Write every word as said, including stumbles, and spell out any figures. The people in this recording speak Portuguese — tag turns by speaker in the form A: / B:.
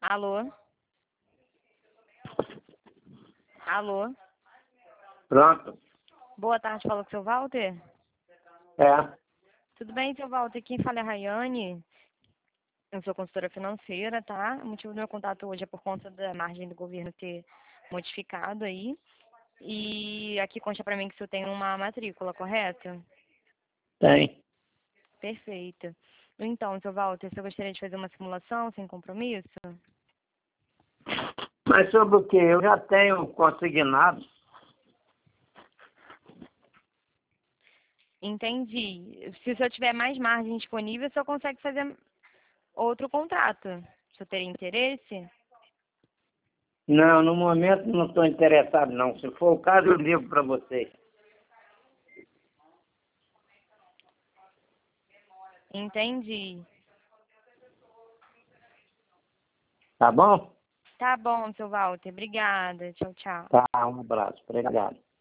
A: Alô? Alô?
B: Pronto.
A: Boa tarde, fala com o seu Walter?
B: É.
A: Tudo bem, seu Walter? Quem fala é a Rayane. Eu sou consultora financeira, tá? O motivo do meu contato hoje é por conta da margem do governo ter modificado aí. E aqui consta pra mim que o senhor tem uma matrícula, correto?
B: Tem.
A: Perfeito. Então, seu Walter, você gostaria de fazer uma simulação sem compromisso?
B: Mas sobre o que? Eu já tenho consignado.
A: Entendi. Se o senhor tiver mais margem disponível, o senhor consegue fazer outro contrato. O senhor teria interesse?
B: Não, no momento não estou interessado, não. Se for o caso, eu ligo para você.
A: Entendi.
B: Tá bom?
A: Tá bom, seu Walter. Obrigada. Tchau, tchau.
B: Tá, um abraço. Obrigado.